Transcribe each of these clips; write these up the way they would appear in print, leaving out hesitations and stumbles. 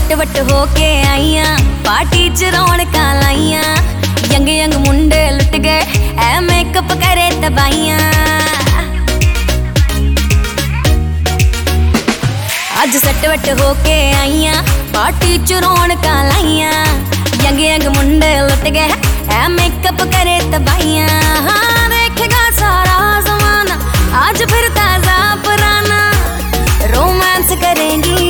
सट वट होके आईया पार्टी च रौनकां लाइया यंग यंग मुंडे लुट गए ऐ मेकअप करे तबाइयां अज सट वट होके आईया पार्टी च रौनकां लाइया यंग यंग मुंडे लुट गए ऐ मेकअप करे तबाइयां हाँ देखेगा सारा ज़माना आज फिर ताजा पुराना रोमांस करेंगी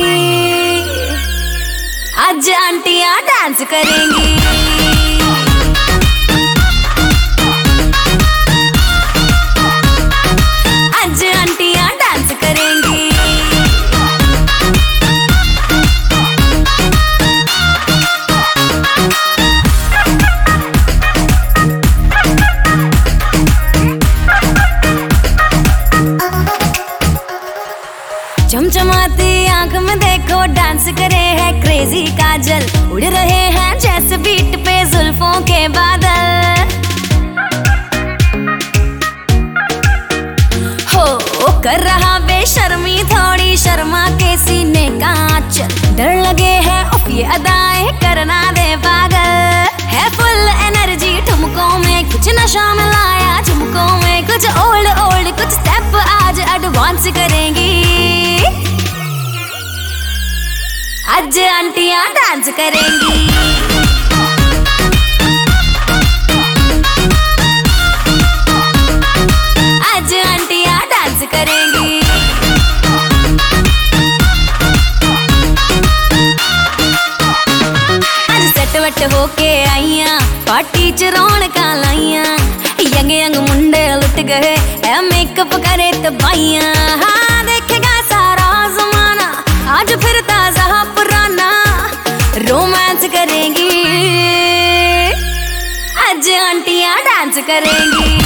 आज आंटियां डांस करेंगी आज आंटियां डांस करेंगी चमचमाती आंख में देखो डांस करे है क्रेजी काजल उड़ रहे हैं जैसे बीट पे जुल्फों के बादल हो कर रहा बेशर्मी थोड़ी शर्मा के सीने का आंचल डर लगे है उफ ये अदाएं करना दे पागल है फुल एनर्जी ठुमकों में कुछ नशा मिलाया झुमकों में कुछ ओल्ड ओल्ड कुछ स्टेप आज एडवांस करेंगी आज आंटियां डांस करेंगी आज आंटियां डांस करेंगी आज सट वट होके आईया पार्टी च रौनकां लाइया यंग यंग मुंडे लुट गए ऐ मेकअप करे तबाइयां हाँ देखेगा सारा ज़माना आज फिर ताजा पुराना रोमांस करेंगी आज आंटियां डांस करेंगी